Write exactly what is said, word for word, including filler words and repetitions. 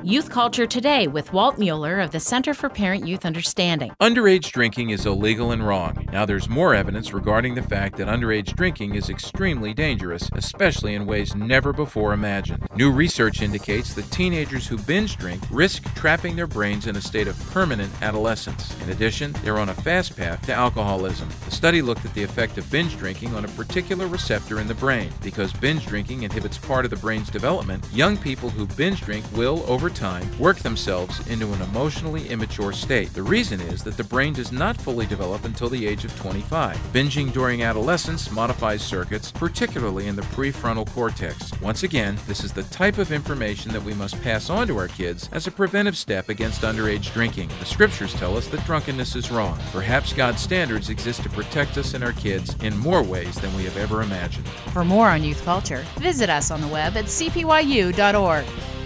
Youth Culture Today with Walt Mueller of the Center for Parent-Youth Understanding. Underage drinking is illegal and wrong. Now there's more evidence regarding the fact that underage drinking is extremely dangerous, especially in ways never before imagined. New research indicates that teenagers who binge drink risk trapping their brains in a state of permanent adolescence. In addition, they're on a fast path to alcoholism. The study looked at the effect of binge drinking on a particular receptor in the brain. Because binge drinking inhibits part of the brain's development, young people who binge drink will, over time, work themselves into an emotionally immature state. The reason is that the brain does not fully develop until the age of twenty-five. Binging during adolescence modifies circuits, particularly in the prefrontal cortex. Once again, this is the type of information that we must pass on to our kids as a preventive step against underage drinking. The scriptures tell us that drunkenness is wrong. Perhaps God's standards exist to protect us and our kids in more ways than we have ever imagined. For more on youth culture, visit us on the web at c p y u dot org.